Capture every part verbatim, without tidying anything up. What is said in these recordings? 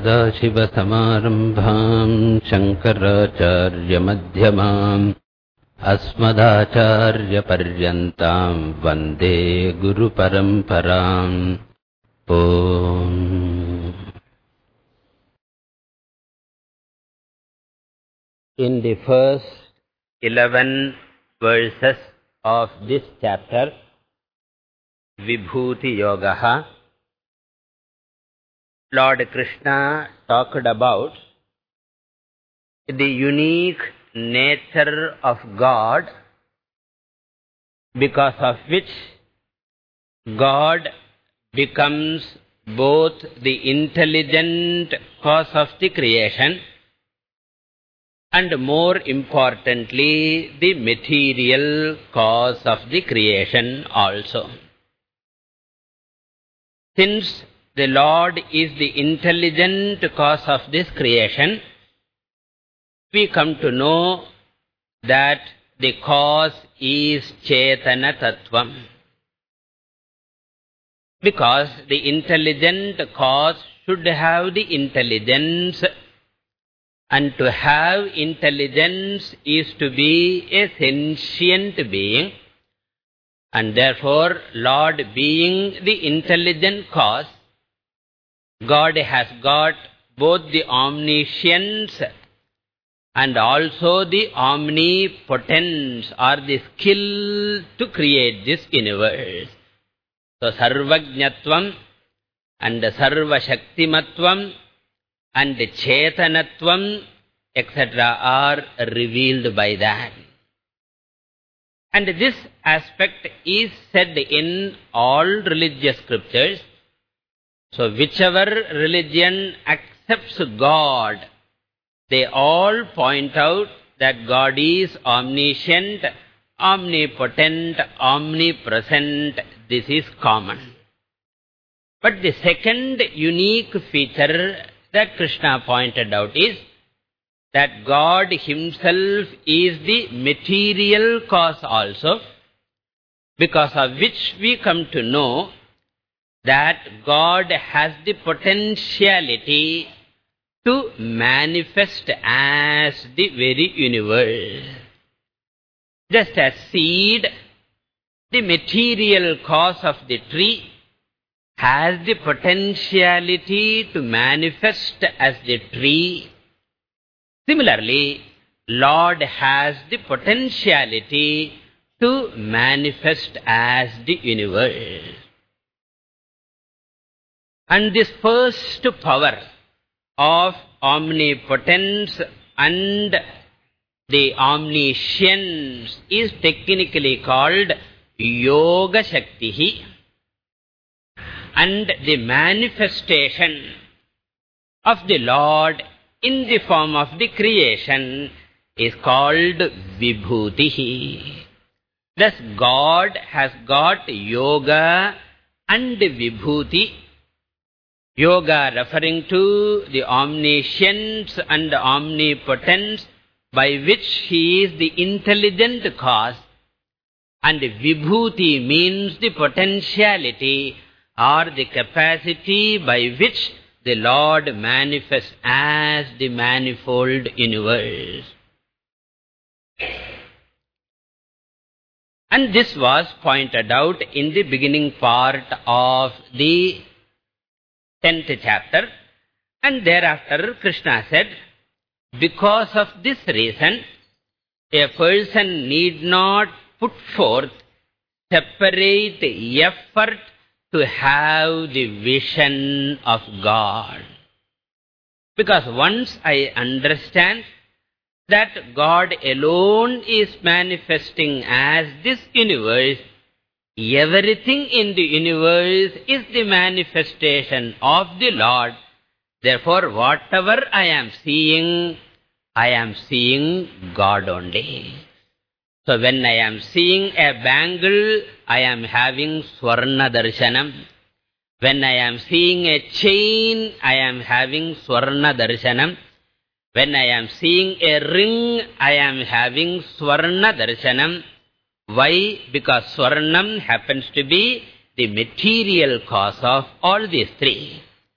सदाशिवसमारम्भां शङ्कराचार्यमध्यमाम् अस्मदाचार्यपर्यन्तां वन्दे गुरुपरम्पराम्. Om. In the first eleven verses of this chapter, Vibhuti Yogaha, Lord Krishna talked about the unique nature of God, because of which God becomes both the intelligent cause of the creation and, more importantly, the material cause of the creation also. Since the Lord is the intelligent cause of this creation, we come to know that the cause is Chetana Tattvam. Because the intelligent cause should have the intelligence, and to have intelligence is to be a sentient being, and therefore, Lord being the intelligent cause, God has got both the omniscience and also the omnipotence, or the skill to create this universe. So, Sarvajñatvam and Sarvashaktimatvam and Chetanatvam, et cetera are revealed by that. And this aspect is said in all religious scriptures. So, whichever religion accepts God, they all point out that God is omniscient, omnipotent, omnipresent. This is common. But the second unique feature that Krishna pointed out is that God himself is the material cause also, because of which we come to know that God has the potentiality to manifest as the very universe. Just as seed, the material cause of the tree, has the potentiality to manifest as the tree. Similarly, Lord has the potentiality to manifest as the universe. And this first power of omnipotence and the omniscience is technically called Yoga Shaktihi, and the manifestation of the Lord in the form of the creation is called Vibhutihi. Thus, God has got Yoga and Vibhuti. Yoga referring to the omniscience and omnipotence by which he is the intelligent cause, and Vibhuti means the potentiality or the capacity by which the Lord manifests as the manifold universe. And this was pointed out in the beginning part of the tenth chapter. And thereafter Krishna said, because of this reason, a person need not put forth separate effort to have the vision of God. Because once I understand that God alone is manifesting as this universe, everything in the universe is the manifestation of the Lord. Therefore, whatever I am seeing, I am seeing God only. So when I am seeing a bangle, I am having Swarna Darshanam. When I am seeing a chain, I am having Swarna Darshanam. When I am seeing a ring, I am having Swarna Darshanam. Why? Because Swarnam happens to be the material cause of all these three.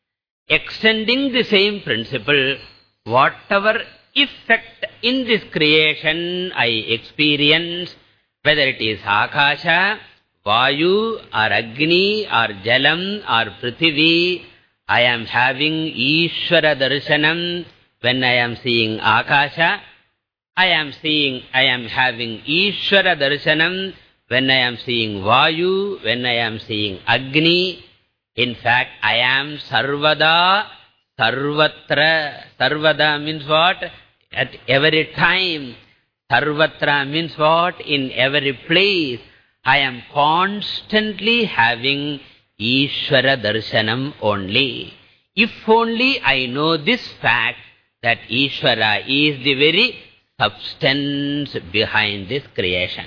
extending the same principle, whatever effect in this creation I experience, whether it is Akasha, Vayu, or Agni, or Jalam, or Prithvi, I am having Ishvara Darshanam when I am seeing Akasha. I am seeing, I am having Ishvara Darshanam when I am seeing Vayu, when I am seeing Agni. In fact, I am Sarvada, Sarvatra. Sarvada means what? At every time. Sarvatra means what? In every place. I am constantly having Ishvara Darshanam only. If only I know this fact that Ishvara is the very substance behind this creation.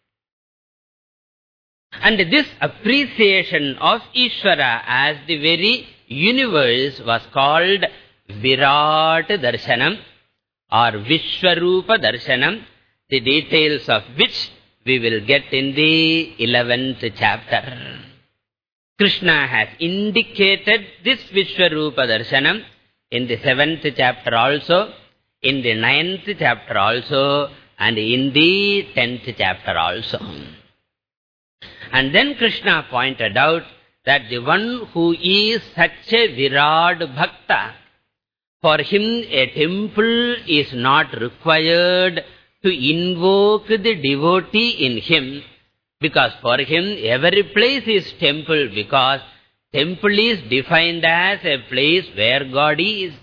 And this appreciation of Ishvara as the very universe was called Virat Darshanam or Vishwarupa Darshanam, the details of which we will get in the eleventh chapter. Krishna has indicated this Vishwarupa Darshanam in the seventh chapter also, in the ninth chapter also, and in the tenth chapter also. And then Krishna pointed out that the one who is such a Virat Bhakta, for him a temple is not required to invoke the devotee in him, because for him every place is temple, because temple is defined as a place where God is.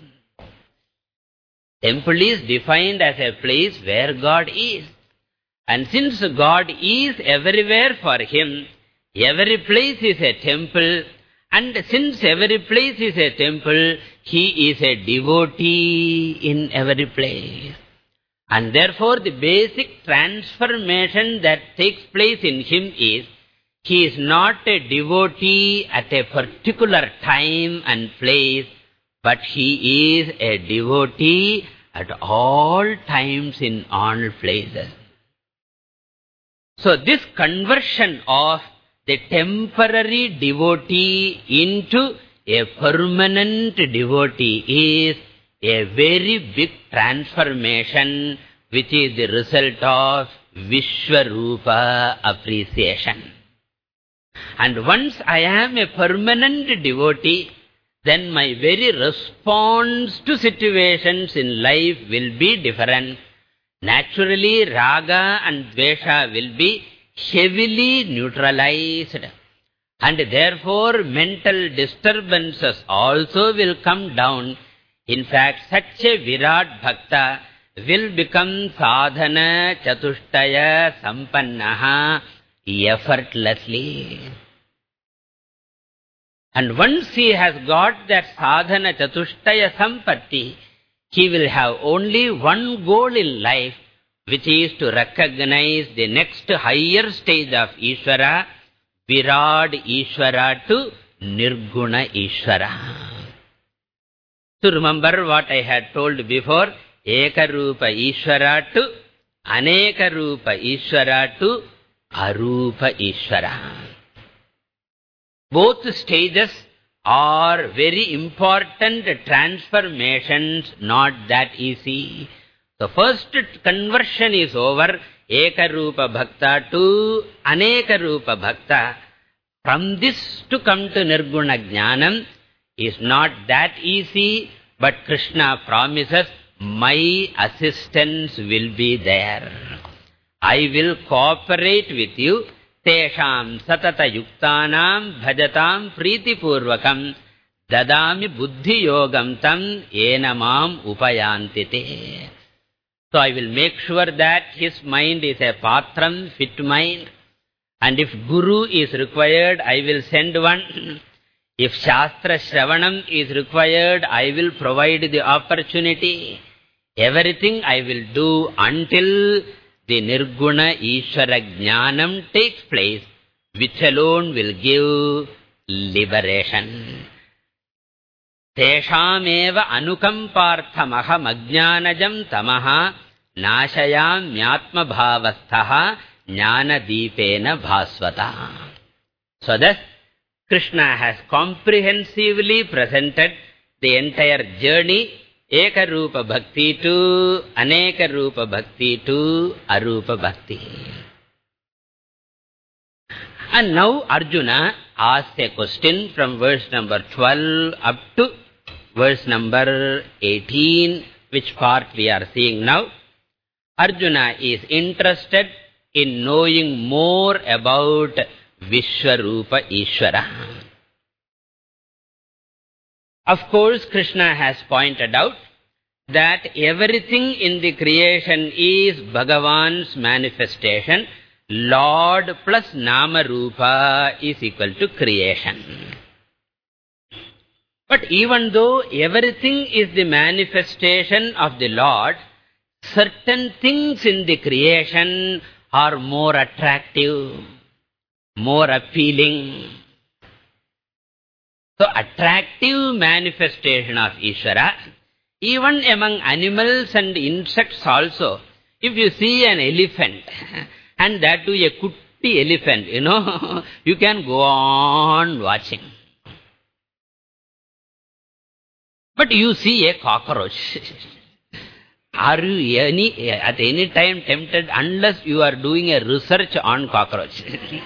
Temple is defined as a place where God is. And since God is everywhere for him, every place is a temple. And since every place is a temple, he is a devotee in every place. And therefore the basic transformation that takes place in him is, he is not a devotee at a particular time and place, but he is a devotee at all times in all places. So this conversion of the temporary devotee into a permanent devotee is a very big transformation, which is the result of Vishwarupa appreciation. And once I am a permanent devotee, then my very response to situations in life will be different. Naturally, Raga and Dvesha will be heavily neutralized. And therefore, mental disturbances also will come down. In fact, such a Virat Bhakta will become Sadhana Chatushtaya Sampannaha effortlessly. And once he has got that Sadhana Chatushtaya Sampatti, he will have only one goal in life, which is to recognize the next higher stage of Ishvara, Virat Ishvara to Nirguna Ishvara. So remember what I had told before, Ekarupa Ishvara to Anekarupa Ishvara to Arupa Ishvara. Both stages are very important transformations, not that easy. The first conversion is over, Ekarupa Bhakta to Anekarupa Bhakta. From this to come to Nirguna Jnanam is not that easy, but Krishna promises, my assistance will be there. I will cooperate with you. Tesham satata yuktanam bhajatam priti purvakam dadami buddhi yogam tam enamam upayantite. So I will make sure that his mind is a patram, fit mind. And if guru is required, I will send one. If shastra shravanam is required, I will provide the opportunity. Everything I will do until the Nirguna Ishvara Jnanam takes place, which alone will give liberation. Teshameva anukamparthamaham ajnanajam tamaha nashayam myatma bhavastaha jnana deepena bhasvata. So thus, Krishna has comprehensively presented the entire journey, Eka Rupa Bhakti to Aneka Rupa Bhakti to Arupa Bhakti. And now Arjuna asks a question from verse number twelve up to verse number eighteen, which part we are seeing now. Arjuna is interested in knowing more about Vishwarupa Ishvara. Of course, Krishna has pointed out that everything in the creation is Bhagavan's manifestation. Lord plus Nama Rupa is equal to creation. But even though everything is the manifestation of the Lord, certain things in the creation are more attractive, more appealing. So, attractive manifestation of Ishvara, even among animals and insects also. If you see an elephant, and that too a kutti elephant, you know, you can go on watching. But you see a cockroach. Are you any, at any time tempted unless you are doing a research on cockroach?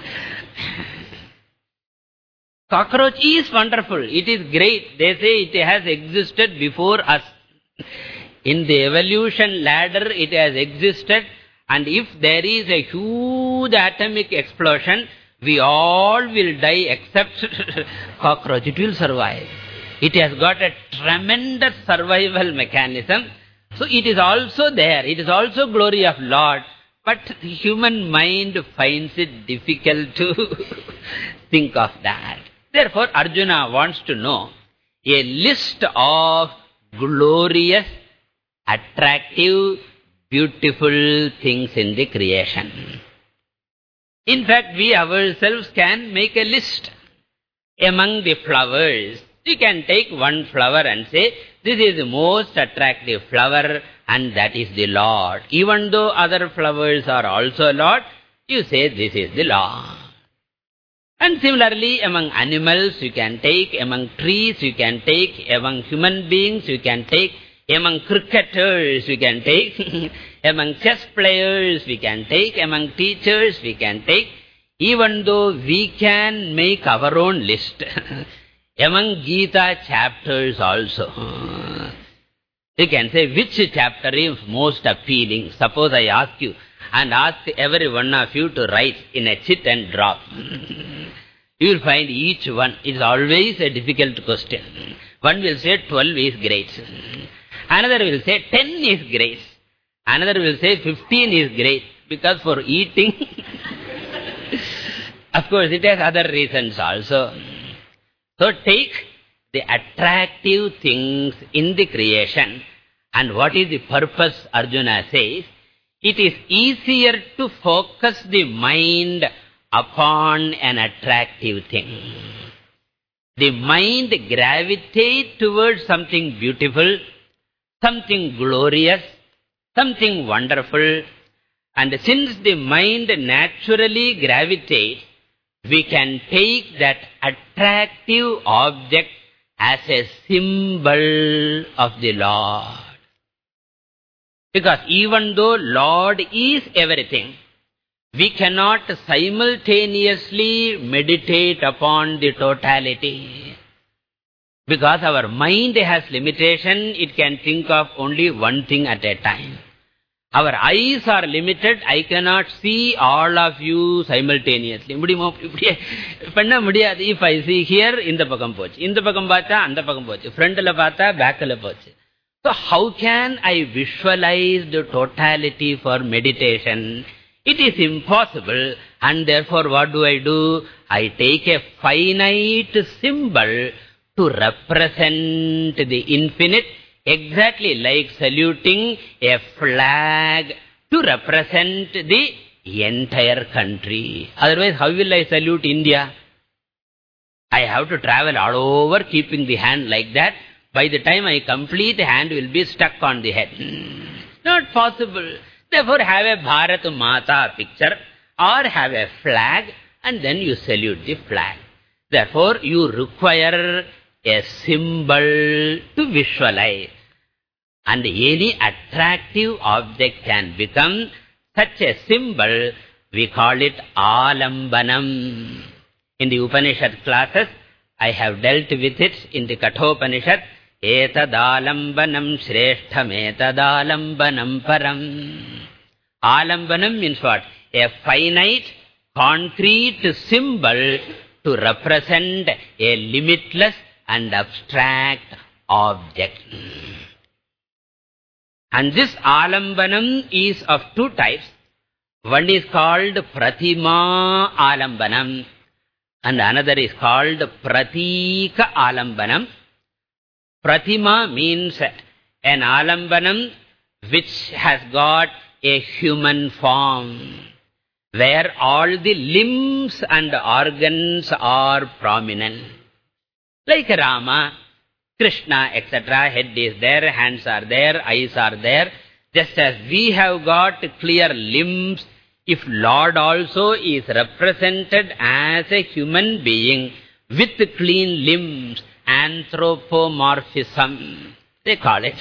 Cockroach is wonderful. It is great. They say it has existed before us. In the evolution ladder, it has existed. And if there is a huge atomic explosion, we all will die except cockroach. It will survive. It has got a tremendous survival mechanism. So it is also there. It is also glory of Lord. But the human mind finds it difficult to think of that. Therefore, Arjuna wants to know a list of glorious, attractive, beautiful things in the creation. In fact, we ourselves can make a list among the flowers. You can take one flower and say, this is the most attractive flower and that is the Lord. Even though other flowers are also Lord, you say this is the Lord. And similarly, among animals you can take, among trees you can take, among human beings you can take, among cricketers we can take, among chess players we can take, among teachers we can take, even though we can make our own list. Among Gita chapters also. You can say which chapter is most appealing. Suppose I ask you and ask every one of you to write in a chit and drop. You will find each one is always a difficult question. One will say twelve is great. Another will say ten is great. Another will say fifteen is great. Because for eating, of course it has other reasons also. So take the attractive things in the creation. And what is the purpose, Arjuna says? It is easier to focus the mind upon an attractive thing. The mind gravitates towards something beautiful, something glorious, something wonderful. And since the mind naturally gravitates, we can take that attractive object as a symbol of the Lord. Because even though Lord is everything, we cannot simultaneously meditate upon the totality. Because our mind has limitation, it can think of only one thing at a time. Our eyes are limited, I cannot see all of you simultaneously. If I see here, in the pakam pochu. In the pakam paatha, and the pakam pochu. Front la paatha, back la pochu. So how can I visualize the totality for meditation? It is impossible, and therefore what do I do? I take a finite symbol to represent the infinite, exactly like saluting a flag to represent the entire country. Otherwise, how will I salute India? I have to travel all over keeping the hand like that. By the time I complete, the hand will be stuck on the head. Not possible. Therefore, have a Bharat Mata picture or have a flag and then you salute the flag. Therefore, you require a symbol to visualize. And any attractive object can become such a symbol. We call it Alambanam. In the Upanishad classes, I have dealt with it in the Kathopanishad. Etadalambanam shreshtham etadalambanam param. Alambanam means what? A finite, concrete symbol to represent a limitless and abstract object. And this Alambanam is of two types. One is called Pratima Alambanam and another is called Pratika Alambanam. Pratima means an Alambanam which has got a human form, where all the limbs and organs are prominent. Like Rama, Krishna, et cetera. Head is there, hands are there, eyes are there. Just as we have got clear limbs, if Lord also is represented as a human being with clean limbs, anthropomorphism, they call it.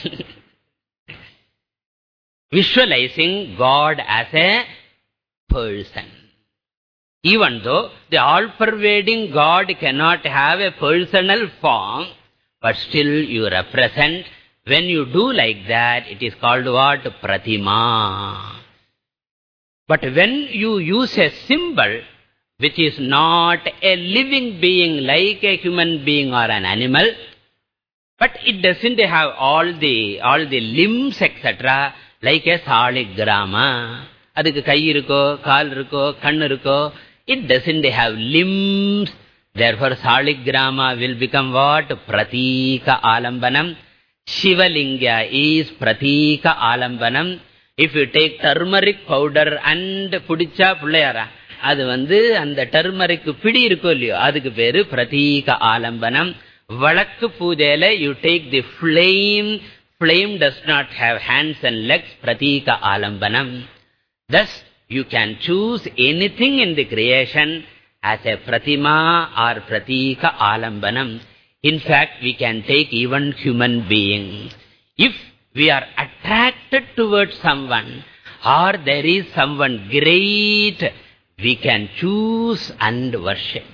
Visualizing God as a person. Even though the all-pervading God cannot have a personal form, but still you represent. When you do like that, it is called what? Pratima. But when you use a symbol, which is not a living being like a human being or an animal, but it doesn't have all the, all the limbs, et cetera, like a saligrama. Adukku kai irukko, kaal irukko, kann irukko. It doesn't have limbs. Therefore, saligrama will become what? Pratika Alambanam. Shivalinga is Pratika Alambanam. If you take turmeric powder and pudicha pullayara, adu vandu and the turmeric pidi irukko illiyo, adukku peru Pratika Alambanam. Valakku poojayila you take the flame. Flame does not have hands and legs, Pratika Alambanam. Thus, you can choose anything in the creation as a Pratima or Pratika Alambanam. In fact, we can take even human beings. If we are attracted towards someone, or there is someone great, we can choose and worship.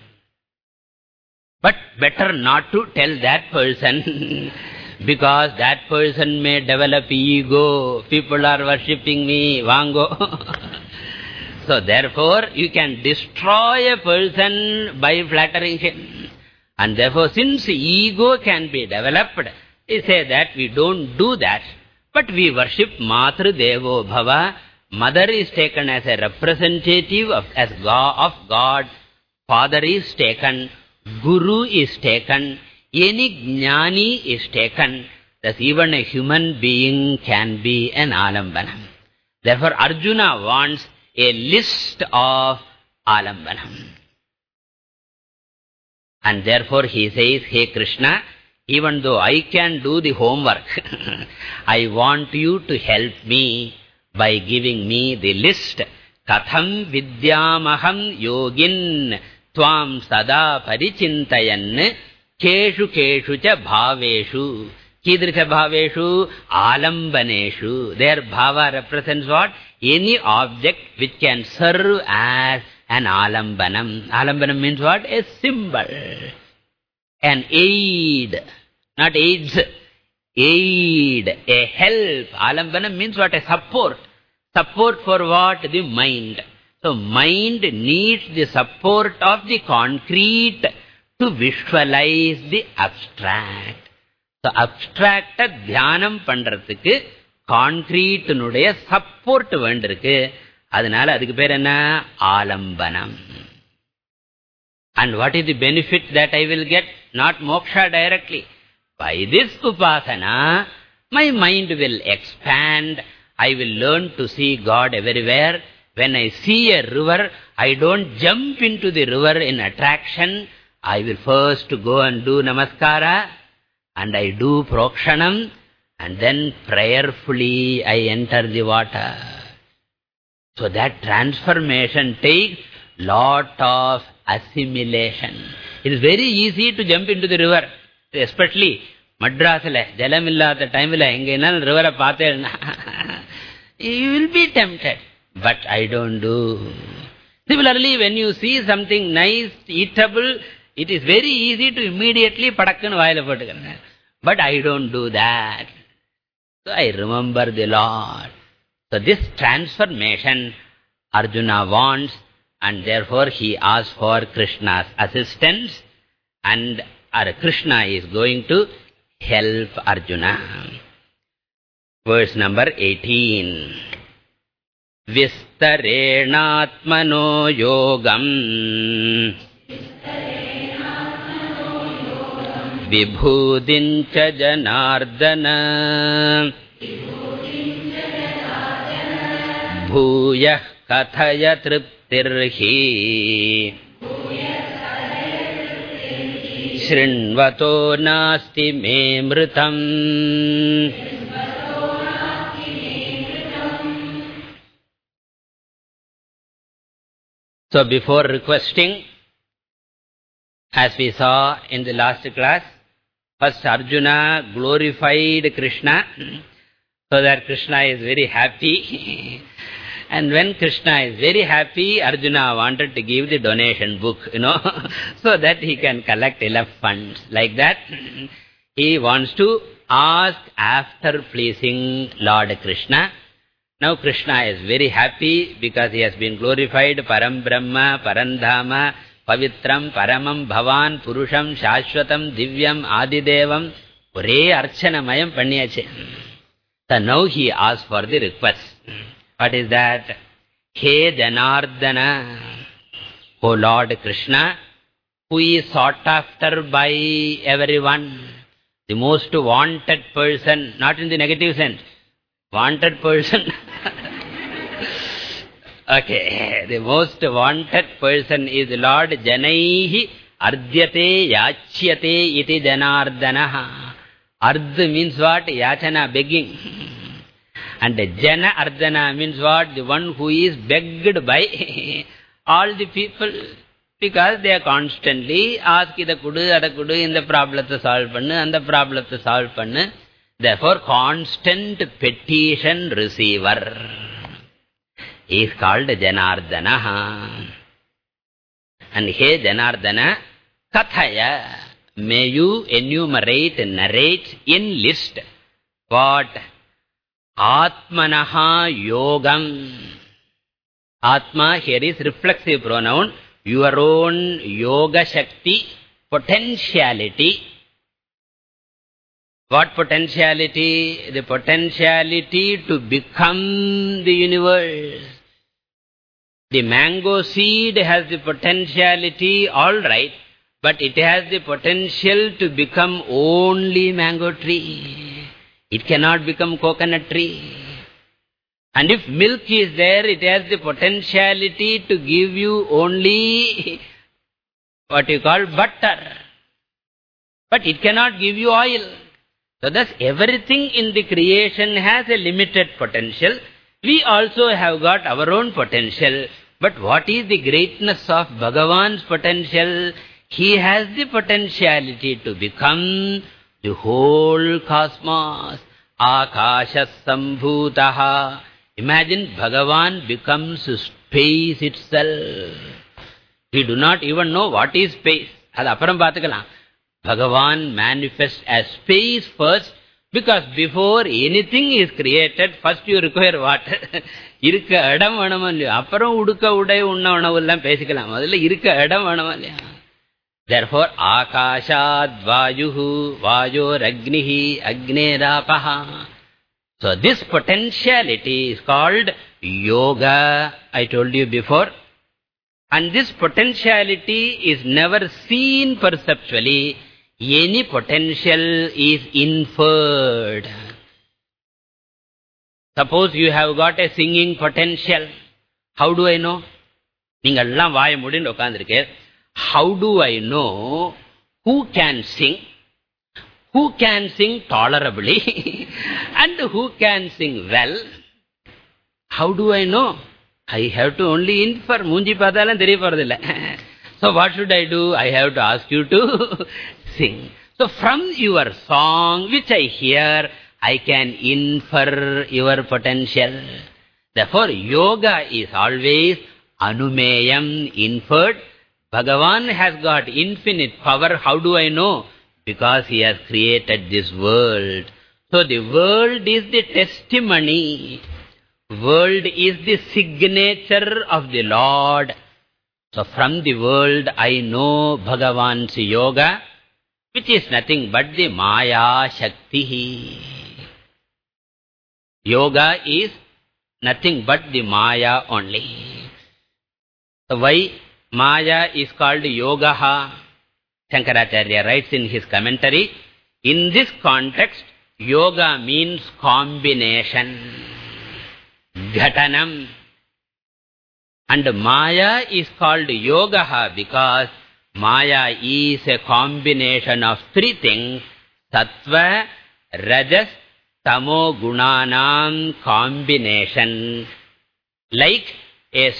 But better not to tell that person, because that person may develop ego. People are worshipping me, vango. So therefore, you can destroy a person by flattering him. And therefore, since ego can be developed, we say that we don't do that. But we worship Matru Devo Bhava. Mother is taken as a representative of, as God, of God. Father is taken. Guru is taken. Any Jnani is taken. Thus even a human being can be an Alambanam. Therefore, Arjuna wants a list of Alambanam. And therefore he says, hey Krishna, even though I can do the homework, I want you to help me by giving me the list. Katham vidyamaham yogin tvam sada parichintayan keshu keshu cha bhaveshu. Kidrisha bhaveshu alambaneshu. Their bhava represents what? Any object which can serve as an alambanam. Alambanam means what? A symbol. An aid. Not aids. Aid. A help. Alambanam means what? A support. Support for what? The mind. So mind needs the support of the concrete to visualize the abstract. So abstract dhyanam pandradhukku concrete nuடைய support வேண்டிருக்கு. அதனால அதுக்கு பேர் என்ன? ஆலம்பனம். And what is the benefit that I will get? Not moksha directly. By this upasana, my mind will expand. I will learn to see God everywhere. When I see a river, I don't jump into the river in attraction. I will first go and do namaskara. And I do prokshanam. And then prayerfully I enter the water. So that transformation takes lot of assimilation. It is very easy to jump into the river. Especially Madras, jalam illada time la engainal river paathelna. You will be tempted. But I don't do. Similarly, when you see something nice, eatable, it is very easy to immediately padakkan vaayila pottukanna. But I don't do that. So I remember the Lord. So this transformation Arjuna wants, and therefore he asks for Krishna's assistance, and Krishna is going to help Arjuna. Verse number eighteen. Vistarenatmano yogam vibhudincha janardana bhuyah kathaya triptirhi shrinvato nasti me mritam. So before requesting, as we saw in the last class, first Arjuna glorified Krishna, so that Krishna is very happy. And when Krishna is very happy, Arjuna wanted to give the donation book, you know, so that he can collect enough funds. Like that, he wants to ask after pleasing Lord Krishna. Now Krishna is very happy because he has been glorified. Param Brahma, Parandhama, Pavitram, Paramam, Bhavan, Purusham, Shashwatam, Divyam, Adidevam. Ore Archanamayam Panyache. So now he asks for the request. What is that? He Janardana, O Lord Krishna, who is sought after by everyone, the most wanted person, not in the negative sense, wanted person. Okay, the most wanted person is Lord Janaihi Ardyate Yachyate iti Janardanaha. Ardh means what? Yachana, begging. And Jana Ardhana means what? The one who is begged by all the people. Because they are constantly ask ida kudu, ada kudu, in the problem to solve pannu, and the problem to solve pannu. Therefore, constant petition receiver is called Janardana. And here Janardana, Kathaya, may you enumerate, narrate, enlist what? Atmanaha yogam. Atma here is reflexive pronoun. Your own yoga shakti, potentiality. What potentiality? The potentiality to become the universe. The mango seed has the potentiality, all right, but it has the potential to become only mango tree. It cannot become coconut tree. And if milk is there, it has the potentiality to give you only what you call butter. But it cannot give you oil. So thus everything in the creation has a limited potential. We also have got our own potential. But what is the greatness of Bhagavan's potential? He has the potentiality to become the whole cosmos. Akasha Sambhutaha. Imagine Bhagavan becomes space itself. We do not even know what is space. Adu apparam paathukalam. Bhagavan manifests as space first, because before anything is created, first you require what? Irukka edam venumalliya. Apparam udukka udai unna unavullam pesikalam. Adilla irukka edam venumalliya. Therefore, Akashad Vayuhu, Vayor Agnihi, Agnerapaha. So this potentiality is called yoga, I told you before. And this potentiality is never seen perceptually. Any potential is inferred. Suppose you have got a singing potential. How do I know? Ningallam vaaya mudindu okkandirukke. How do I know who can sing, who can sing tolerably, and who can sing well? How do I know? I have to only infer. Munji padalam theriyaporadilla. So what should I do? I have to ask you to sing. So from your song, which I hear, I can infer your potential. Therefore, yoga is always anumeyam, inferred. Bhagavan has got infinite power. How do I know? Because he has created this world. So the world is the testimony. World is the signature of the Lord. So from the world I know Bhagavan's yoga, which is nothing but the Maya Shakti. Yoga is nothing but the Maya only. So why Maya is called Yogaha? Shankaracharya writes in his commentary, in this context, yoga means combination, ghatanam. And Maya is called Yogaha because Maya is a combination of three things, Sattva, Rajas, Tamo Gunanam combination. Like a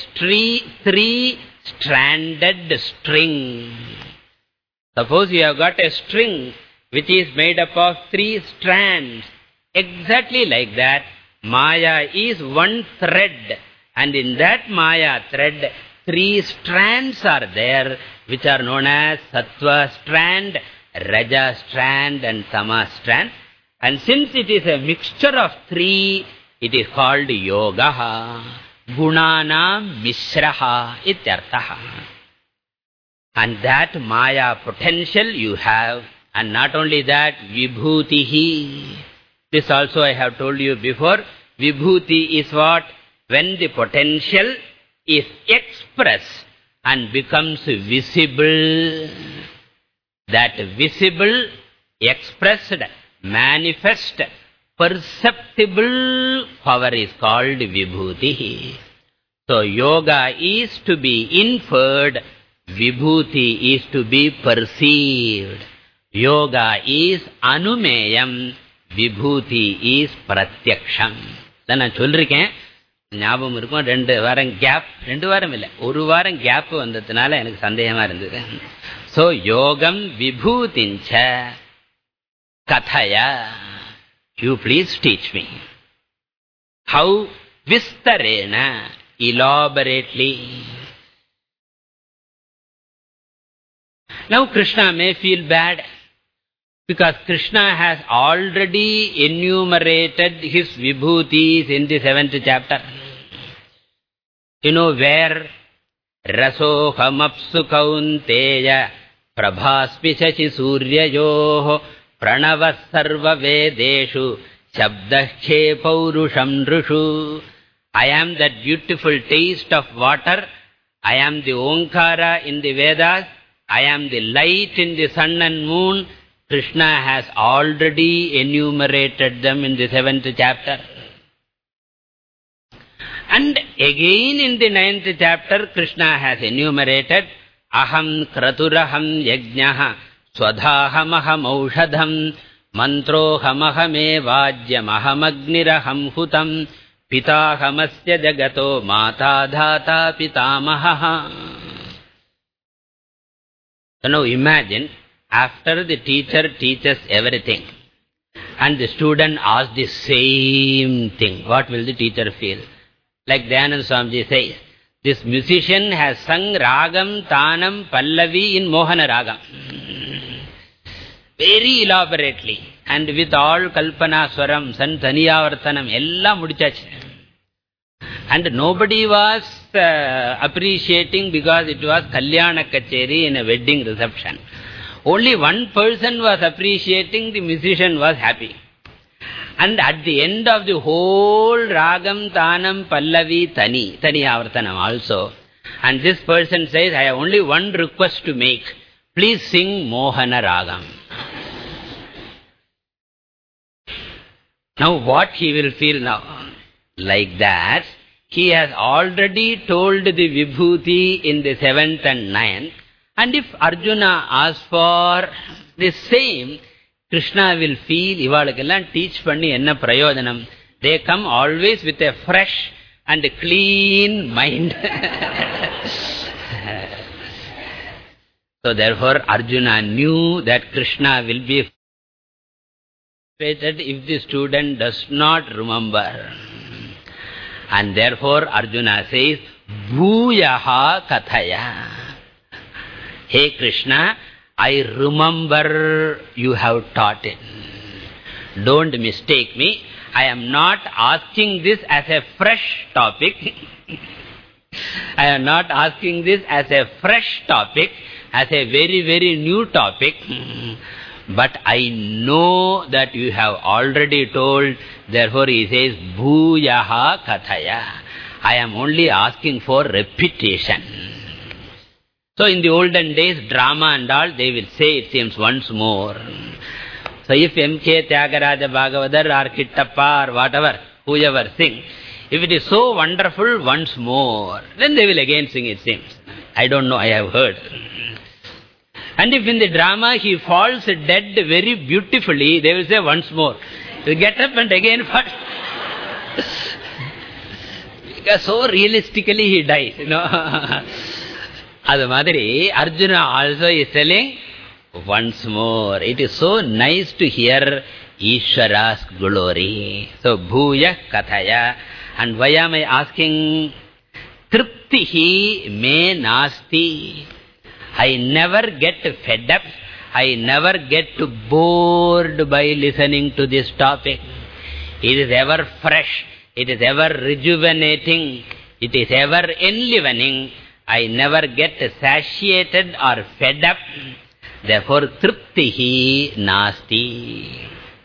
three-stranded string. Suppose you have got a string which is made up of three strands. Exactly like that, Maya is one thread. And in that Maya thread, three strands are there, which are known as Sattva strand, Raja strand and Tama strand. And since it is a mixture of three, it is called Yogaha. Gunanam Mishraha ityarthaha. And that Maya potential you have. And not only that, Vibhutihi. This also I have told you before. Vibhuti is what? When the potential is expressed and becomes visible. That visible, expressed, manifest, perceptible power is called Vibhuti. So yoga is to be inferred, Vibhuti is to be perceived. Yoga is anumeyam, Vibhuti is pratyaksham. Then I சொல்லிருக்கேன் ஞாபகம் இருக்கும் ரெண்டு வாரம் gap ரெண்டு வாரம் இல்லை ஒரு வாரம் கேப் வந்ததுனால எனக்கு சந்தேகமா இருந்தது. So yogam vibhutincha kathaya. You please teach me. How vistarena, elaborately. Now Krishna may feel bad because Krishna has already enumerated his vibhutis in the seventh chapter. You know where Rasohamapsu kaunteya prabhasmi shashi suryayoho pranavas sarva vedeshu shabdahche paurusham nrishu. I am that beautiful taste of water. I am the Onkara in the Vedas. I am the light in the sun and moon. Krishna has already enumerated them in the seventh chapter. And again in the ninth chapter, Krishna has enumerated Aham kraturaham yajnaha swadhahamaham aushadham mantrohamahame vajyam ahamagniraham hutam pitahamasya jagato mata dhata pitamaha. So now imagine, after the teacher teaches everything and the student asks the same thing, what will the teacher feel? Like Dayananda Swamiji says, this musician has sung Ragam, Tanam, Pallavi in Mohana Ragam. Very elaborately and with all Kalpana Swarams and Dhaniyavartanam, ella mudichachu. And nobody was uh, appreciating because it was Kalyana Kacheri in a wedding reception. Only one person was appreciating, the musician was happy. And at the end of the whole Ragam, Tanam, Pallavi, Tani, Thaniyavartanam also. And this person says, I have only one request to make. Please sing Mohana Ragam. Now what he will feel now? Like that, he has already told the Vibhuti in the seventh and ninth. And if Arjuna asks for the same, Krishna will feel, Ivalakella teach panni enna prayojanam. They come always with a fresh and clean mind. So therefore Arjuna knew that Krishna will be frustrated if the student does not remember. And therefore Arjuna says, Bhuyaha Kathaya. Hey Krishna, I remember you have taught it. Don't mistake me. I am not asking this as a fresh topic. I am not asking this as a fresh topic, as a very, very new topic. But I know that you have already told. Therefore he says, Bhuyaha Kathaya. I am only asking for repetition. So in the olden days, drama and all, they will say, it seems, once more. So if M K Tyagaraja Bhagavatar or Kittappa or whatever, whoever sing, if it is so wonderful, once more, then they will again sing, it seems. I don't know, I have heard. And if in the drama he falls dead very beautifully, they will say once more. You get up and again fall. Because so realistically he dies, you know. Adu madri, Arjuna also is telling once more. It is so nice to hear Ishvara's glory. So, Bhuya Kathaya. And why am I asking? Triptihi me nasti. I never get fed up. I never get bored by listening to this topic. It is ever fresh. It is ever rejuvenating. It is ever enlivening. I never get satiated or fed up. Therefore, triptihi nasti.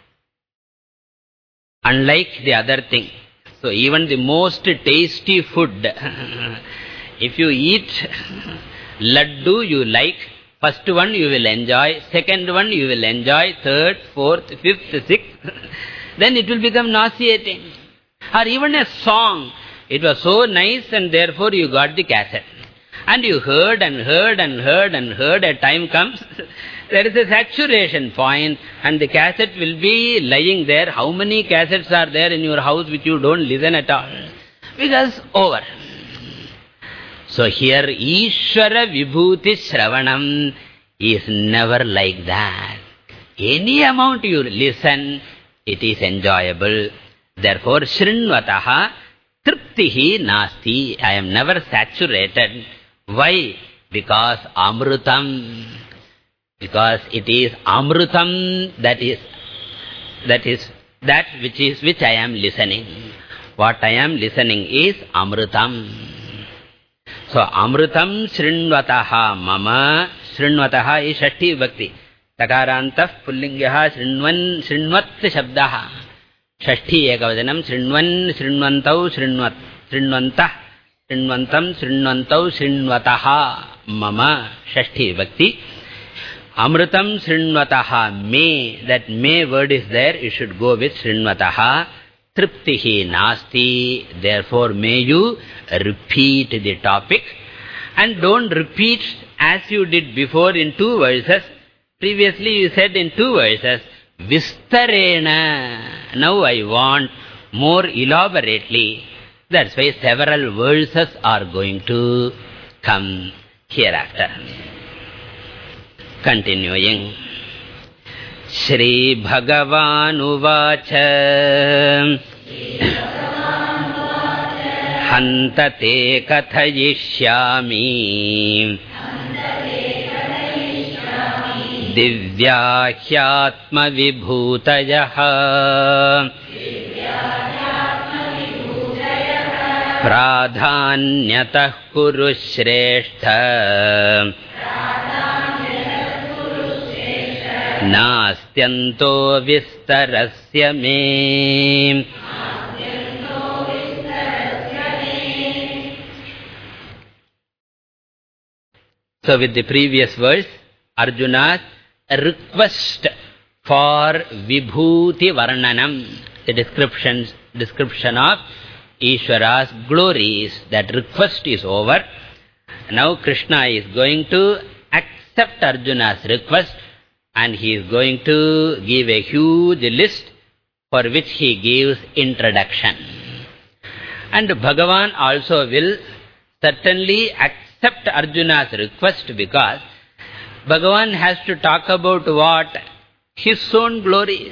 Unlike the other thing. So, even the most tasty food, if you eat laddu you like, first one you will enjoy, second one you will enjoy, third, fourth, fifth, sixth, then it will become nauseating. Or even a song, it was so nice and therefore you got the cassette. And you heard and heard and heard and heard, a time comes, there is a saturation point and the cassette will be lying there. How many cassettes are there in your house which you don't listen at all? Because over. So here Ishvara Vibhuti Shravanam is never like that. Any amount you listen, it is enjoyable. Therefore Shrinvataha Triptihi Nasti. I am never saturated. Why? Because Amrutam. Because it is Amrutam that is that is that which is which I am listening. What I am listening is Amrutam. So, Amrutam Shrinvataha Mama. Shrinvataha is Shashti Bhakti. Takarantah Pullingaha Shrinvan Shrinvat Shabdaha. Shashti Ekavajanam Shrinvan Shrinvantau Shrinvat Shrinvantah Shrinvantam Shrinvantau Shrinvataha Mama. Shashti Bhakti. Amrutam Shrinvataha Me. That Me word is there. You should go with Shrinvataha. Triptihi Nasti. Therefore, may you repeat the topic. And don't repeat as you did before in two verses. Previously you said in two verses, Vistarena. Now I want more elaborately. That's why several verses are going to come hereafter. Continuing. Shri Bhagavan Uvacha Hantate Kathayishyami Divyāhyātma Vibhūtayaha Pradhānyatah Kuru Shrestha Nastyanto Vistarasya Me. So with the previous verse, Arjuna's request for Vibhuti Varnanam, the description, description of Ishvara's glories, that request is over. Now Krishna is going to accept Arjuna's request and he is going to give a huge list for which he gives introduction. And Bhagavan also will certainly accept Arjuna's request because Bhagavan has to talk about what? His own glory.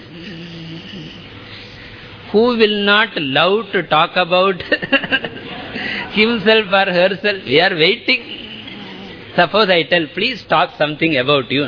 Who will not love to talk about himself or herself? We are waiting. Suppose I tell, please talk something about you.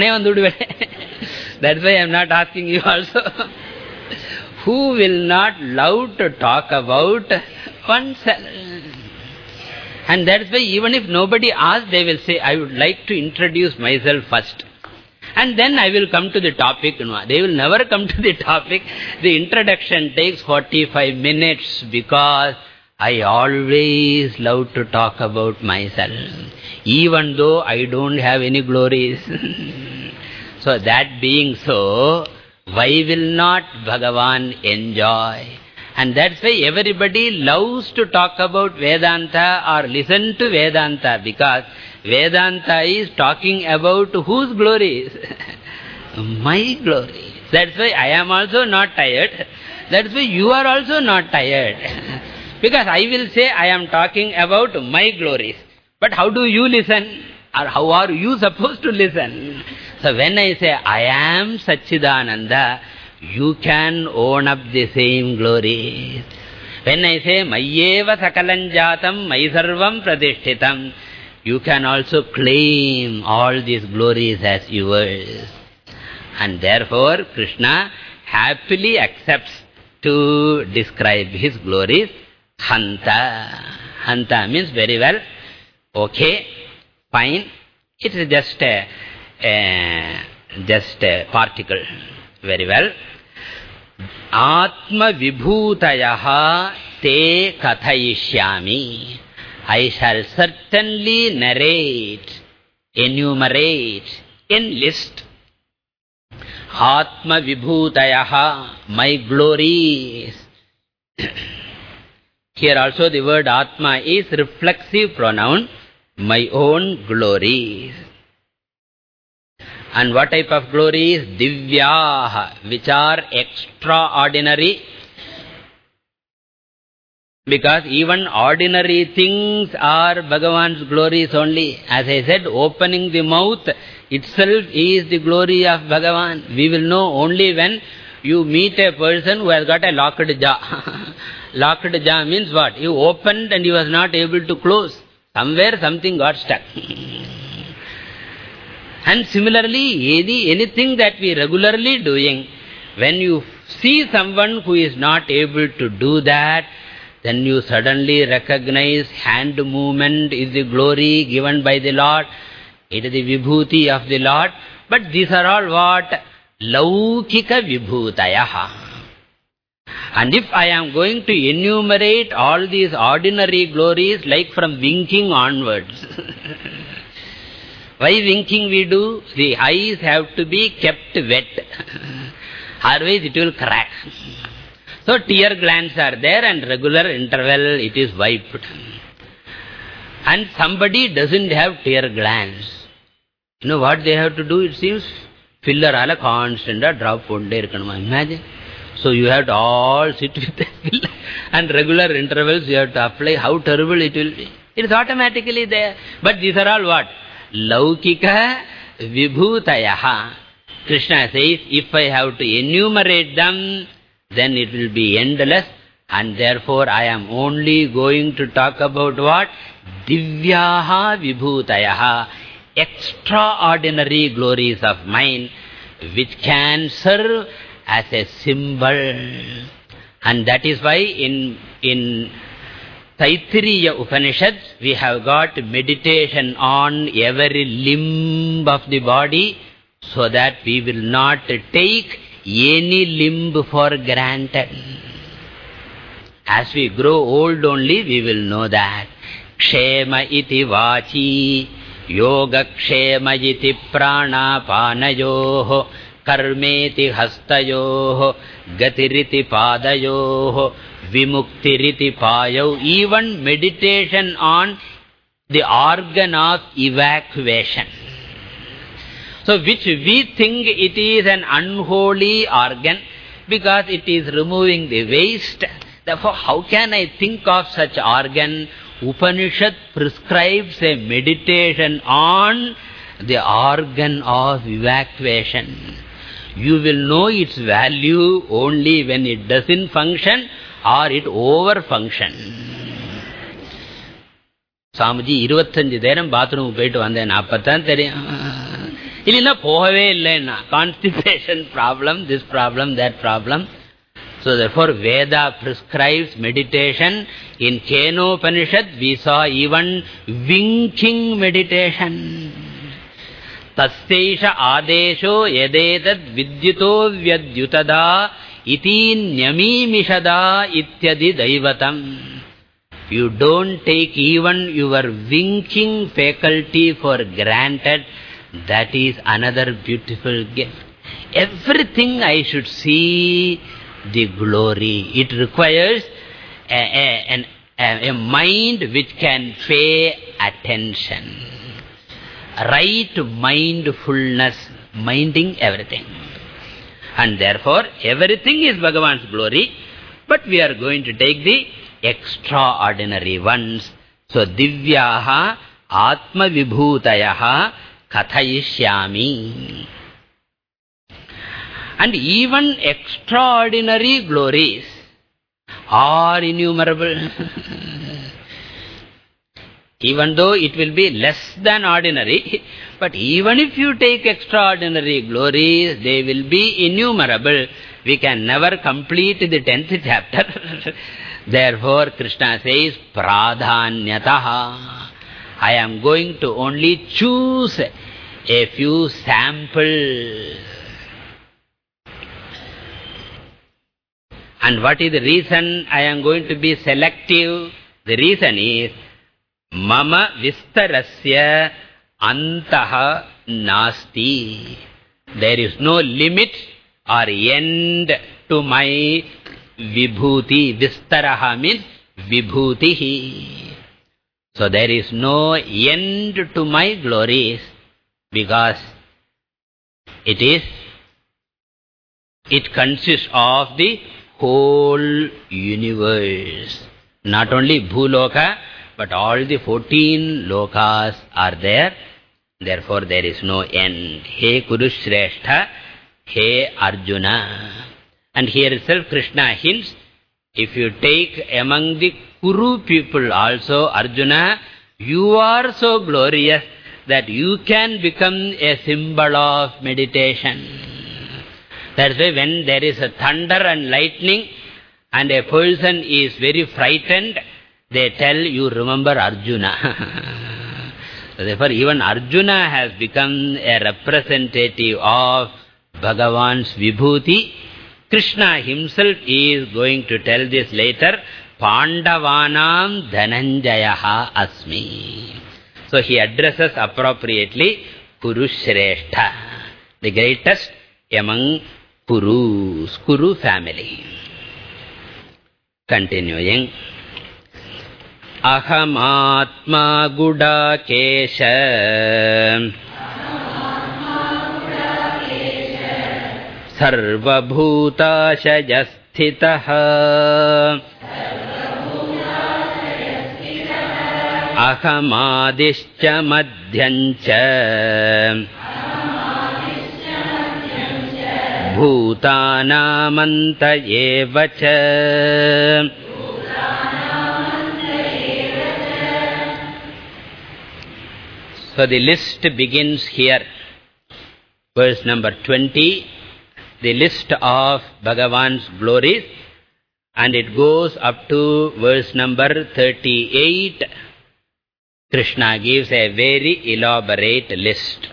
That's why I am not asking you also. Who will not love to talk about oneself? And that's why even if nobody asks, they will say, I would like to introduce myself first. And then I will come to the topic. They will never come to the topic. The introduction takes forty-five minutes because I always love to talk about myself, even though I don't have any glories. So that being so, why will not Bhagavan enjoy? And that's why everybody loves to talk about Vedanta or listen to Vedanta, because Vedanta is talking about whose glories? My glories. That's why I am also not tired. That's why you are also not tired. Because I will say I am talking about my glories. But how do you listen? Or how are you supposed to listen? So when I say I am Satchidananda, you can own up the same glories. When I say Mayyeva Sakalam Jatam Maisarvam Pradishtitam, you can also claim all these glories as yours. And therefore Krishna happily accepts to describe his glories. Hanta. Hanta means very well. Okay, fine. It is just a, a, just a particle. Very well. Atma vibhutayaha te kathayishyami. I shall certainly narrate, enumerate, enlist. Atma vibhutayaha, my glories. Here also the word Atma is reflexive pronoun, my own glories. And what type of glories? Divyaha, which are extraordinary. Because even ordinary things are Bhagavan's glories only. As I said, opening the mouth itself is the glory of Bhagavan. We will know only when you meet a person who has got a locked jaw. Locked jaw means what? He opened and he was not able to close. Somewhere something got stuck. And similarly, any, anything that we regularly doing, when you see someone who is not able to do that, then you suddenly recognize hand movement is the glory given by the Lord. It is the vibhuti of the Lord. But these are all what? Laukika vibhutayaha. And if I am going to enumerate all these ordinary glories, like from winking onwards. Why winking we do? The eyes have to be kept wet. Otherwise it will crack. So tear glands are there and regular interval it is wiped. And somebody doesn't have tear glands. You know what they have to do? It seems filler ala constant drop one day. Imagine. So you have to all sit with the filler and regular intervals you have to apply. How terrible it will be. It is automatically there. But these are all what? Laukika vibhutayaha. Krishna says, if I have to enumerate them, then it will be endless. And therefore I am only going to talk about what? Divyaha vibhutayaha. Extraordinary glories of mine, which can serve as a symbol. And that is why in, in Taittiriya Upanishads, we have got meditation on every limb of the body, so that we will not take any limb for granted. As we grow old only, we will know that. Kshema iti vachi, yoga kshema iti prana panayoho, karmeti hastayoho, gatiriti padayoho, vimuktiriti payo. Even meditation on the organ of evacuation. So which we think it is an unholy organ because it is removing the waste. Therefore, how can I think of such organ? Upanishad prescribes a meditation on the organ of evacuation. You will know its value only when it doesn't function or it overfunctions. Swamiji, இருபத்தஞ்சு நேரம் bathroom போயிட்டு வந்தேன், அப்பதான் தெரியும். இல்லைன்னா போகவே இல்லைன்னா constipation problem, this problem, that problem. So therefore Veda prescribes meditation. In Kenopanishad we saw even winking meditation. Tasyaisha adesho yedetad vidyuto vyadyutada iti nyamimishada ityadi daivatam. You don't take even your winking faculty for granted. That is another beautiful gift. Everything I should see the glory. It requires a, a, a, a mind which can pay attention. Right mindfulness, minding everything. And therefore, everything is Bhagavan's glory. But we are going to take the extraordinary ones. So, Divyaha Atma Vibhutayaha Kathayishyami. And even extraordinary glories are innumerable. Even though it will be less than ordinary, but even if you take extraordinary glories, they will be innumerable. We can never complete the tenth chapter. Therefore, Krishna says, Pradhanyataha. I am going to only choose a few samples. And what is the reason I am going to be selective? The reason is, Mama Vistarasya Antaha Nasti. There is no limit or end to my Vibhuti. Vistaraha means Vibhutihi. So there is no end to my glories, because it is, it consists of the whole universe. Not only Bhuloka, but all the fourteen lokas are there. Therefore there is no end. He Kurushrestha, He Arjuna. And here itself Krishna hints, if you take among the Kuru people also, Arjuna, you are so glorious that you can become a symbol of meditation. That's why when there is a thunder and lightning and a person is very frightened, they tell you, remember Arjuna. So therefore even Arjuna has become a representative of Bhagavan's Vibhuti. Krishna himself is going to tell this later. Pandavanam Dhananjayaha Asmi. So he addresses appropriately Kurushrestha, the greatest among Kurus, Kuru family. Continuing. Ahamatma Gudakesha Sarvabhutashayasthitaha Ahamadischa madhyancha Bhutanamanta evacha. So the list begins here. Verse number twenty. The list of Bhagavan's glories. And it goes up to verse number thirty-eight. Krishna gives a very elaborate list.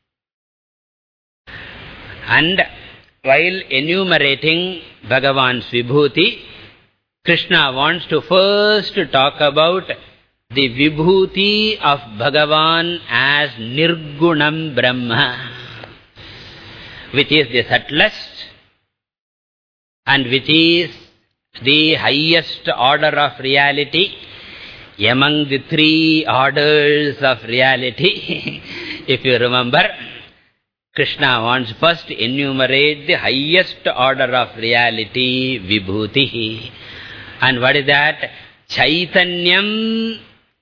And while enumerating Bhagavan's Vibhuti, Krishna wants to first talk about the Vibhuti of Bhagavan as Nirgunam Brahma, which is the subtlest and which is the highest order of reality among the three orders of reality. If you remember, Krishna wants first enumerate the highest order of reality, Vibhuti. And what is that? Chaitanyam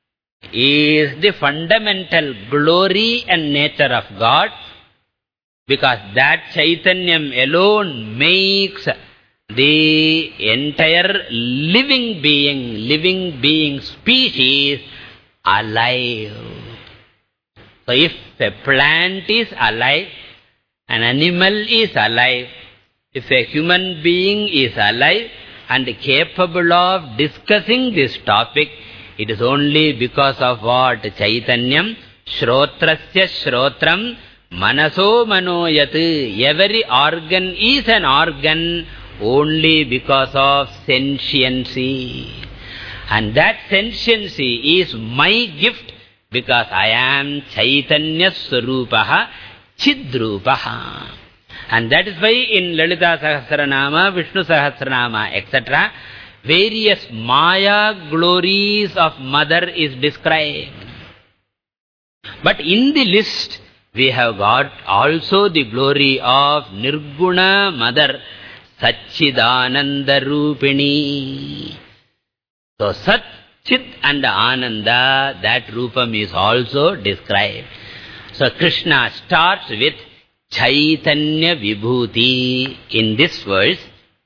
is the fundamental glory and nature of God, because that Chaitanyam alone makes the entire living being, living being species alive. So if a plant is alive, an animal is alive, if a human being is alive and capable of discussing this topic, it is only because of what? Chaitanyam, Shrotrasya Shrotram, Manaso Manoyat. Every organ is an organ only because of sentiency. And that sentiency is my gift because I am Chaitanya Swarupaha, Chidrupaha. And that is why in Lalita Sahasranama, Vishnu Sahasranama, et cetera, various Maya glories of Mother is described. But in the list, we have got also the glory of Nirguna Mother, Satchidananda Rupini. So Sat, Chit and Ananda, that Rupam is also described. So Krishna starts with Chaitanya Vibhuti in this verse.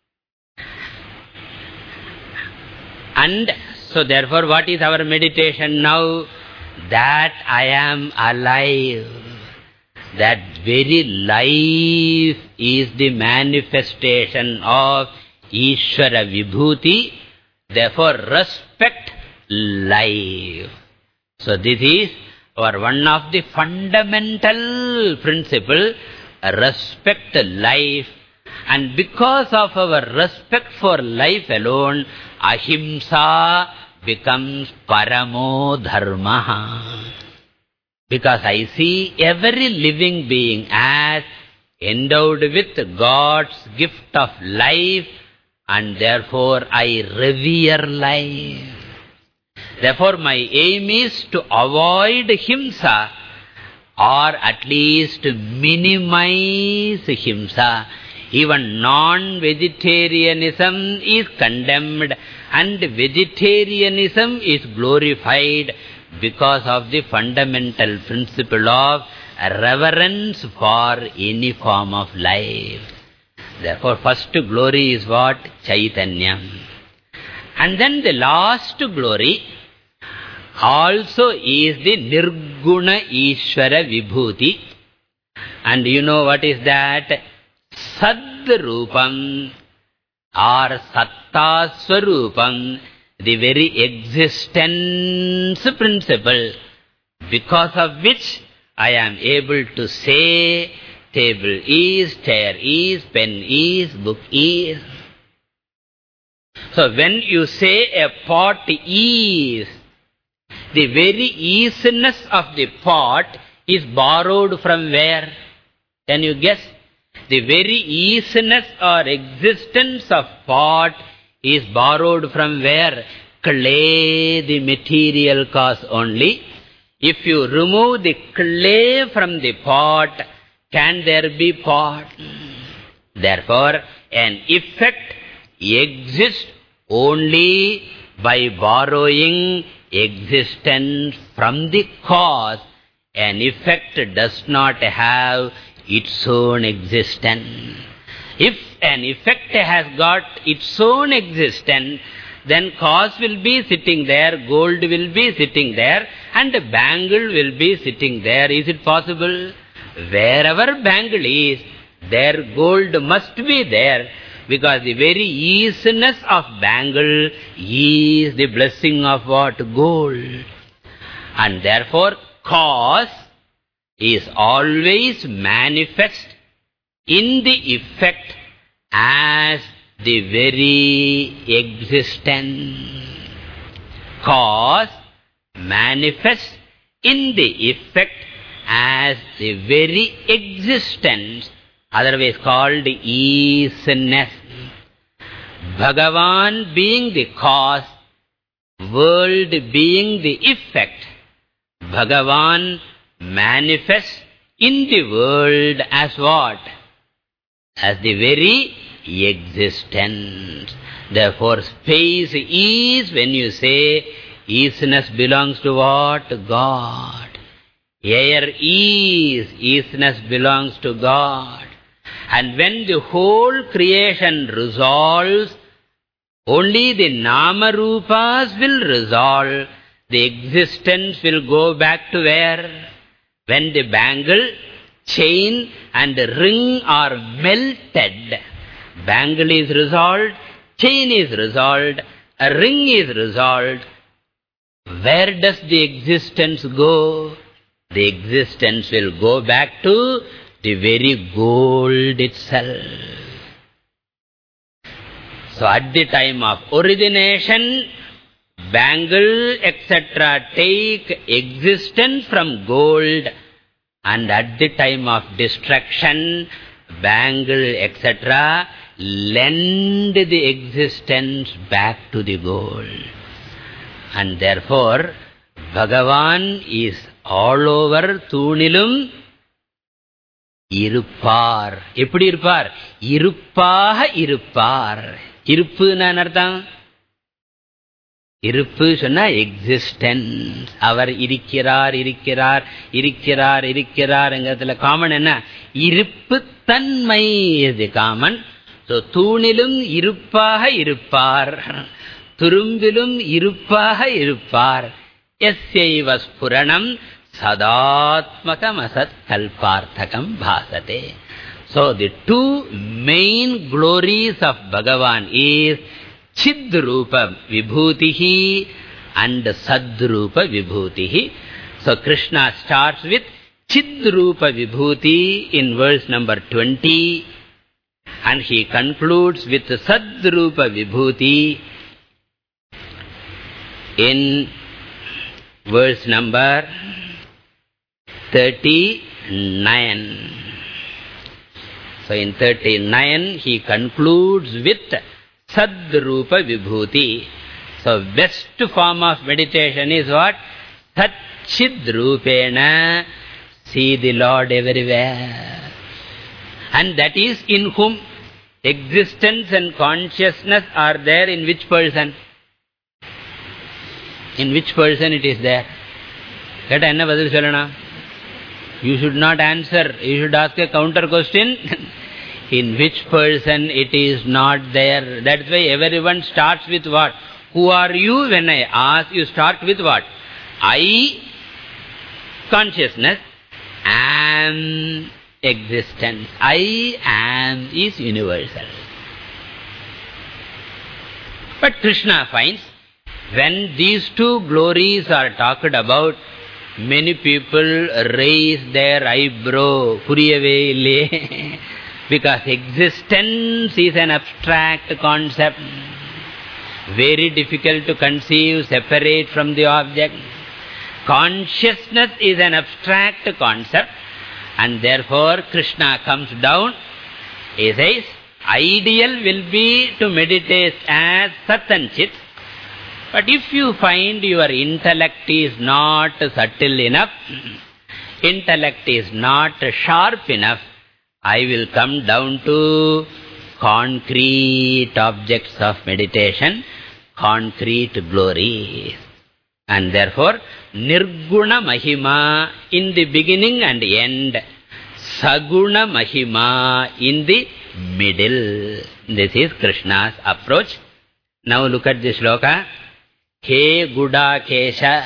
And so therefore what is our meditation now? That I am alive. That very life is the manifestation of Ishvara Vibhuti. Therefore respect life. So this is our one of the fundamental principle, respect life. And because of our respect for life alone, ahimsa becomes paramo dharma. Because I see every living being as endowed with God's gift of life, and therefore I revere life. Therefore my aim is to avoid himsa, or at least minimize himsa. Even non-vegetarianism is condemned and vegetarianism is glorified because of the fundamental principle of reverence for any form of life. Therefore, first glory is what? Chaitanya. And then the last glory also is the Nirguna Ishvara Vibhuti. And you know what is that? Sadrupam or Satta Swarupam, the very existence principle, because of which I am able to say table is, chair is, pen is, book is. So when you say a pot is, the very easiness of the pot is borrowed from where? Can you guess? The very easiness or existence of pot is borrowed from where? Clay, the material cause only. If you remove the clay from the pot, can there be pot? Therefore, an effect exists only by borrowing existence from the cause. An effect does not have its own existence. If an effect has got its own existence, then cause will be sitting there, gold will be sitting there, and a bangle will be sitting there. Is it possible? Wherever bangle is, there gold must be there, because the very easiness of bangle is the blessing of what? Gold. And therefore, cause is always manifest in the effect as the very existence. Cause manifests in the effect as the very existence, otherwise called easiness. Bhagavan being the cause, world being the effect, Bhagavan manifests in the world as what? As the very existence. Therefore, space is, when you say, Isness belongs to what? God. Air is, isness belongs to God. And when the whole creation resolves, only the Nama-rupas will resolve. The existence will go back to where? When the bangle, chain and ring are melted, bangle is resolved, chain is resolved, a ring is resolved. Where does the existence go? The existence will go back to the very gold itself. So at the time of origination, bangle, et cetera take existence from gold, and at the time of destruction, bangle, et cetera lend the existence back to the gold. And therefore, Bhagavan is all over Thunilum Irupar. Eppadi irupar? Iruppaha irupar. Iruppu na nartham? Iruppu sonna existence. Avar irikkirar, irikkirar, irikkirar, irikkirar. Engathula common enna? Iruppu tanmai is the common. So, Thunilum iruppaha irupar. Turumbilum iruppaha irupar. Yasyaiva spuranam sadatmakam asat kalparthakam bhasate. So, the two main glories of Bhagavan is Chidrupa Vibhutihi and Sadrupa Vibhutihi. So, Krishna starts with Chidrupa Vibhuti in verse number twenty, and he concludes with Sadrupa Vibhuti in verse number thirty-nine. So in thirty-nine he concludes with Sadrupa Vibhuti. So best form of meditation is what? Satchidrupena, see the Lord everywhere. And that is in whom existence and consciousness are there. In which person? In which person it is there? Keta enna badal sollana? You should not answer. You should ask a counter question. In which person it is not there? That's why everyone starts with what? Who are you? When I ask, you start with what? I, consciousness, am existence. I am is universal. But Krishna finds, when these two glories are talked about, many people raise their eyebrow, puriyave ille, because existence is an abstract concept, very difficult to conceive, separate from the object. Consciousness is an abstract concept, and therefore Krishna comes down. He says, ideal will be to meditate as Sat and Chit. But if you find your intellect is not subtle enough, intellect is not sharp enough, I will come down to concrete objects of meditation, concrete glories. And therefore, Nirguna Mahima in the beginning and end, Saguna Mahima in the middle. This is Krishna's approach. Now look at this shloka. He Gudakesha.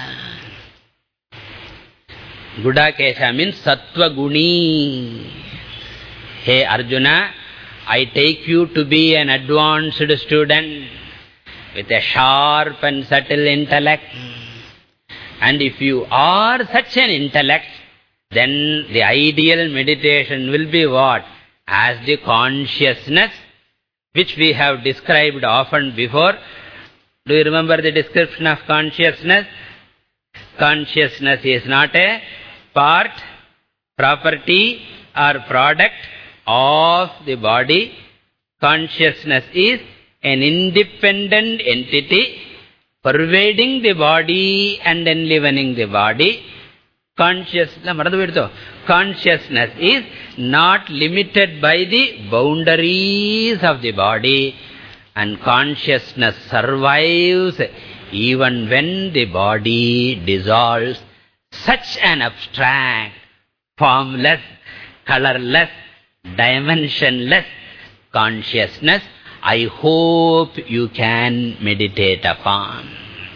Gudakesha means Sattva Guni. Hey Arjuna, I take you to be an advanced student with a sharp and subtle intellect. And if you are such an intellect, then the ideal meditation will be what? As the consciousness, which we have described often before. Do you remember the description of consciousness? Consciousness is not a part, property or product of the body. Consciousness is an independent entity pervading the body and enlivening the body. Consciousness, consciousness is not limited by the boundaries of the body, and consciousness survives even when the body dissolves, such an abstract, formless, colorless, dimensionless consciousness, I hope you can meditate upon.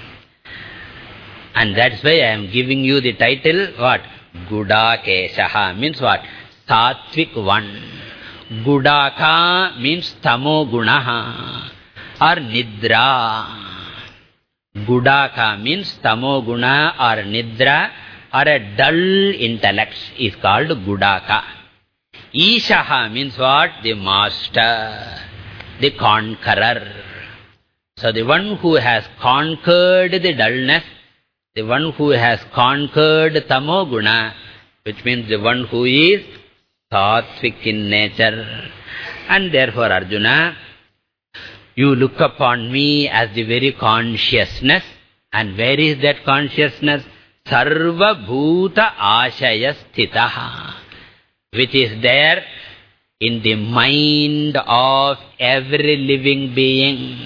And that's why I am giving you the title, what? Gudakeshaha means what? Sattvic one. Gudaka means tamo gunaha or nidra. Gudaka means tamo guna or nidra or a dull intellect is called Gudaka. Ishaha means what? The master, the conqueror. So the one who has conquered the dullness, the one who has conquered tamoguna, which means the one who is sattvic in nature. And therefore, Arjuna, you look upon me as the very consciousness. And where is that consciousness? Sarva bhuta ashaya sthitaha, which is there in the mind of every living being.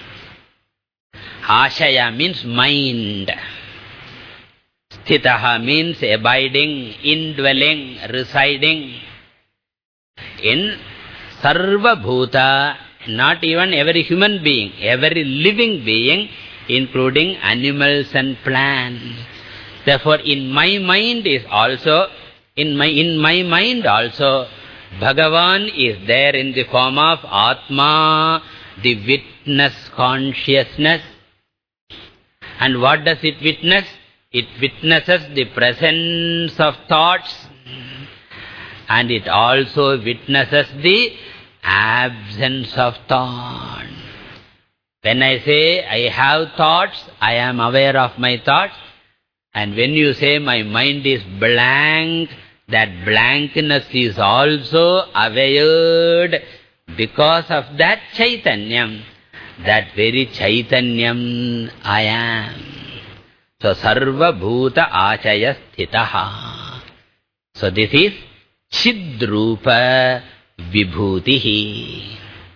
Ashaya means mind. Sthitaha means abiding, indwelling, residing. In sarva bhuta, not even every human being, every living being, including animals and plants. Therefore, in my mind is also, in my, in my mind also, Bhagavan is there in the form of Atma, the witness consciousness. And what does it witness? It witnesses the presence of thoughts. And it also witnesses the absence of thought. When I say I have thoughts, I am aware of my thoughts. And when you say my mind is blank, that blankness is also aware because of that Chaitanyam. That very Chaitanyam I am. So, Sarva Bhuta Achaya Sthitaha. So, this is Chidrupa Vibhutihi.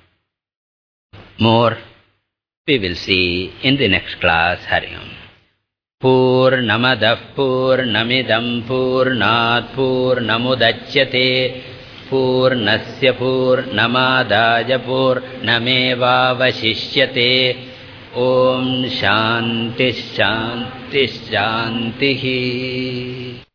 More we will see in the next class. Hari Om. Purnamadah Purnamidam Purnat Purnamudachyate Purnasya Purnamadaya Purnameva Vashishyate. Om Shanti Shanti Shanti.